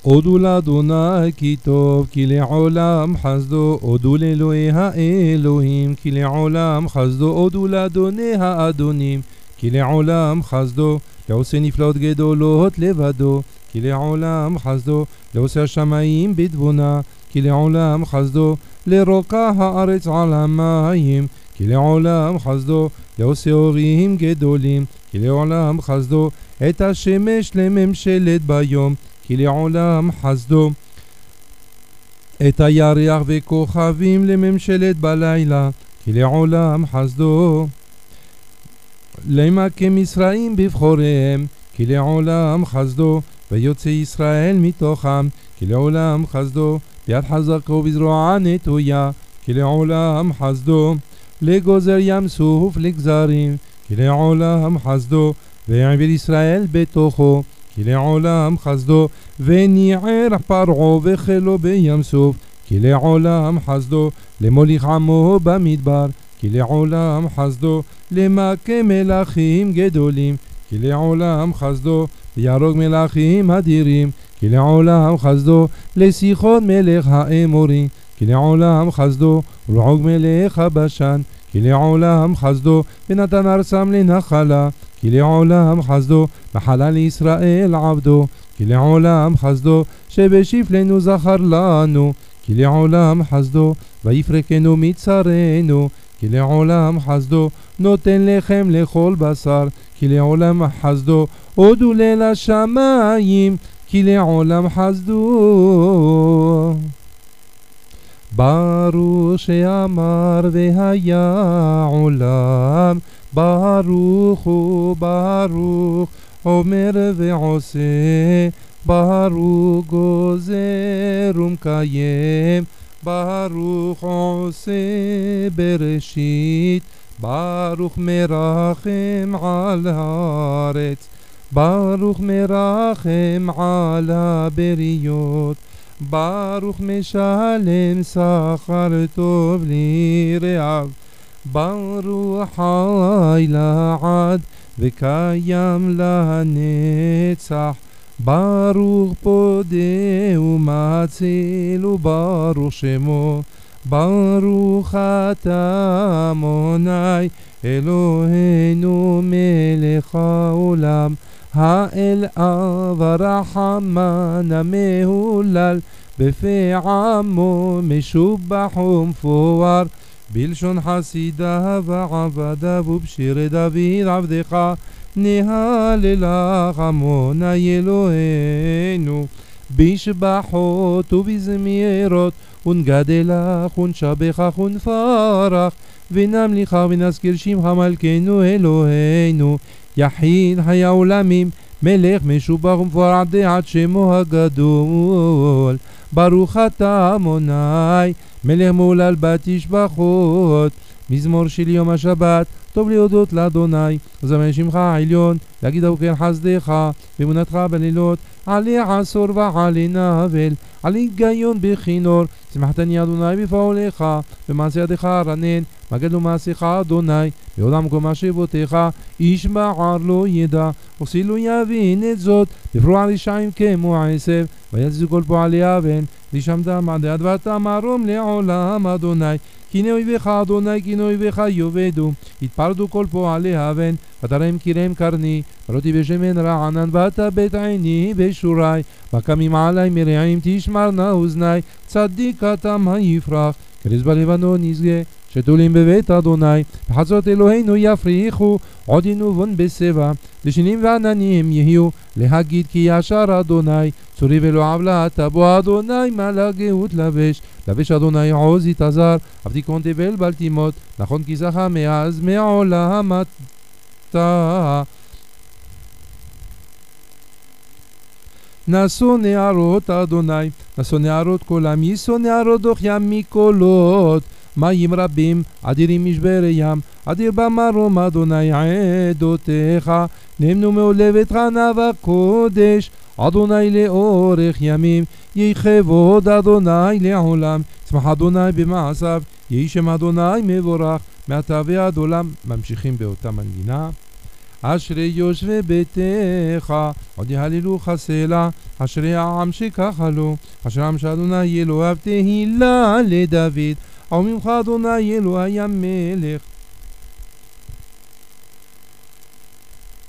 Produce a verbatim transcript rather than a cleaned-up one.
הודו לאדוני כי טוב, כי לעולם חסדו, הודו לאלוהי האלוהים, כי לעולם חסדו, הודו לאדוני האדונים, כי לעולם חסדו, לעושה נפלאות גדולות לבדו, כי לעולם חסדו, לעושה השמיים בתבונה, כי לעולם חסדו, לרוקה הארץ על המים, כי לעולם חסדו, לעושה אורים גדולים, כי לעולם חסדו, את השמש לממשלת ביום, כי לעולם חסדו, את הירח וכוכבים לממשלת בלילה, כי לעולם חסדו, למקם ישראל בבחוריהם, כי לעולם חסדו, ויוצא ישראל מתוכם, כי לעולם חסדו, ביד חזקה ובזרוע נטויה, כי לעולם חסדו, לגוזר ים סוף לגזרים, כי לעולם חסדו, ויעביר ישראל בתוכו, כי לעולם חסדו, וניער פרעה וחילו בים סוף, כי לעולם חסדו, למוליך עמו במדבר, כי לעולם חסדו, למכה מלכים גדולים, כי לעולם חסדו, ויהרוג מלכים אדירים, כי לעולם חסדו, לסיחון מלך האמורי, כי לעולם חסדו, ולעוג מלך הבשן, כי לעולם חסדו, ונתן ארצם לנחלה, כי לעולם חסדו, נחלה לישראל עבדו, כי לעולם חסדו, שבשפלנו זכר לנו, כי לעולם חסדו, ויפרקנו מצרנו, כי לעולם חסדו, נותן לחם לכל בשר, כי לעולם חסדו, הודו ליל השמיים, כי לעולם חסדו. ברוך שאמר והיה עולם, ברוך הוא ברוך אומר ועושה, ברוך גוזר ומקיים, ברוך עושה בראשית, ברוך מרחם על הארץ, ברוך מרחם על הבריות, ברוך משלם שכר טוב ליראיו, ברוך חי לעד וקיים לנצח, ברוך פודה ומציל וברוך שמו, ברוך אתה אדוני אלוהינו מלך העולם, האל אב הרחמן המהולל, בפה עמו משובח ומפואר, בלשון חסידיו ועבדיו ובשירי דוד עבדך, נהללך אדוני אלוהינו בשבחות ובזמירות, ונגדלך ונשבחך ונפרח, ונמליך ונזכיר שמך מלכנו אלוהינו, יחיד חיי העולמים, מלך משובח ומפואר עד עד שמו הגדול. ברוך אתה אדוני מלך מהולל בתשבחות. מזמור של יום השבת, טוב להודות לאדוני, זמן שמך העליון, להגיד אוכל חסדך ואמונתך בלילות, עלי עשור ועלי נבל, עלי היגיון בכינור, שמחתני אדוני בפעולך, במעשה ידיך רנן, מגד לו מעשיך אדוני, בעולם מקום מחשבותיך, איש בער לא ידע, וכסיל יבין את זאת, בפרוע רשעים כמו עשב, ויצאו כל פועלי אבן, ושמת מעדי אדוות מרום לעולם אדוני, כי הנה אויביך אדוני, כי הנה אויביך יאבדו, יתפרדו כל פועלי אבן, ותרם קירם קרני, ולותי בשמן רענן, ותבט עיני בשורי, וקמים עלי מרעים תשמרנה אוזני, צדיקתם היפרח, כרז בלבנון ישגה, שתולים בבית אדוני, בחצות אלוהינו יפריחו, עוד ינובון בסבע, לשנים ועננים יהיו, להגיד כי ישר אדוני, צורי ולא עוולה, תבוא אדוני מלא גאות לבש, לבש אדוני עוז יתעזר, עבדי קון תבל בל תימות, נכון כיסך מאז מעולם אתה. נשוא נערות אדוני, נשוא נערות קולם, יישוא נערות דוח ים מקולות, מים רבים, אדירים משבר ים, אדיר במרום אדוני עדותיך, נמנו מעולבת חנה וקודש, אדוני לאורך ימים, יהי כבוד אדוני לעולם, צמח אדוני במעשיו, יהי שם אדוני מבורך, מעתה ועד עולם. ממשיכים באותה מנגינה. אשרי יושבי ביתך, עוד יהללוך סלה, אשרי העם שככה לו, אשרי העם שאדוני אלוהיו תהילה לדוד, וממך אדוני אלוהי המלך.